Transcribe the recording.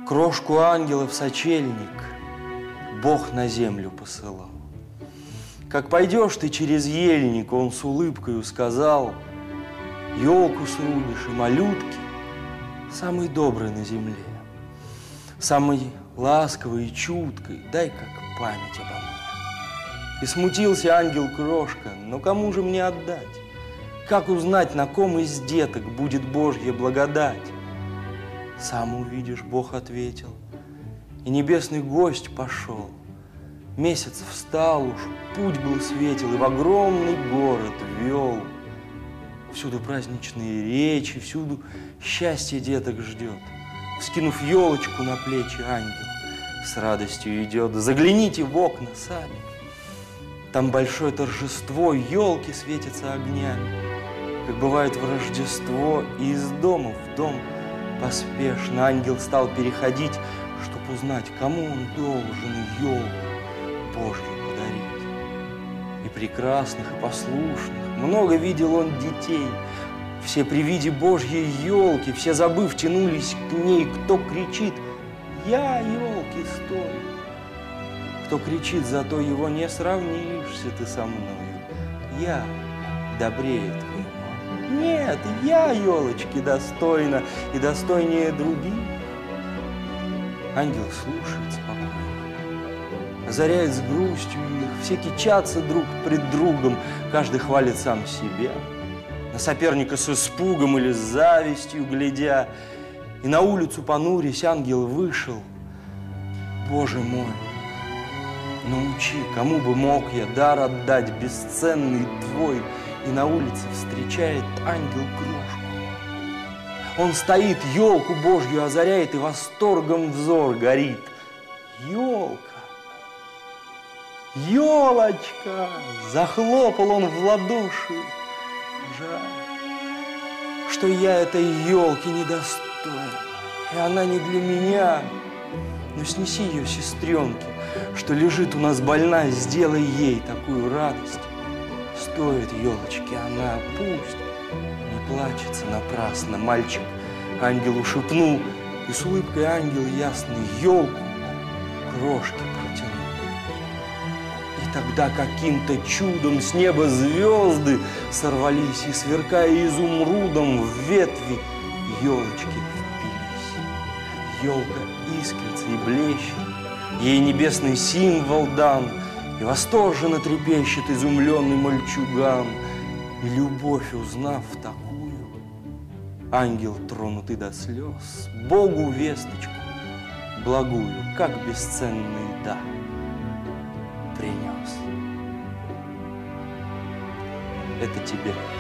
Крошку ангела в сочельник Бог на землю посылал. Как пойдешь ты через ельник, он с улыбкою сказал: елку срубишь и малютки, самый добрый на земле, самый ласковый и чуткой, дай как память обо мне. И смутился ангел крошка, но кому же мне отдать? Как узнать, на ком из деток будет Божья благодать? Сам увидишь, Бог ответил, и небесный гость пошел. Месяц встал уж, путь был светел, и в огромный город вел. Всюду праздничные речи, всюду счастье деток ждет. Вскинув елочку на плечи, ангел с радостью идет. Загляните в окна сами. Там большое торжество, елки светятся огнями. Как бывает в Рождество, и из дома в дом поспешно ангел стал переходить, чтоб узнать, кому он должен елку Божью подарить. И прекрасных, и послушных много видел он детей. Все при виде Божьей елки, все забыв, тянулись к ней. Кто кричит: «Я елки стою!» Кто кричит: «Зато его не сравнишься ты со мною, я добрее твоего». Нет, я елочки достойна и достойнее других. Ангел слушает спокойно, озаряет с грустью их, все кичатся друг пред другом, каждый хвалит сам себя, на соперника с испугом или с завистью глядя. И на улицу понурясь, ангел вышел. Боже мой, научи, кому бы мог я дар отдать бесценный твой. И на улице встречает ангел крошку. Он стоит, елку Божью озаряет, и восторгом взор горит. Елка! Елочка! Захлопал он в ладоши. Жаль, что я этой елки недостоин, и она не для меня. Но снеси ее сестренке, что лежит у нас больна, сделай ей такую радость. Стоит елочки она, пусть не плачется напрасно. Мальчик ангелу шепнул, и с улыбкой ангел ясный елку крошки протянул. И тогда каким-то чудом с неба звезды сорвались, и, сверкая изумрудом, в ветви елочки впились. Елка искрится и блещет, ей небесный символ дан, и восторженно трепещет изумленный мальчуган. И любовь, узнав такую, ангел, тронутый до слез, Богу весточку благую, как бесценный дар, принес. Это тебе.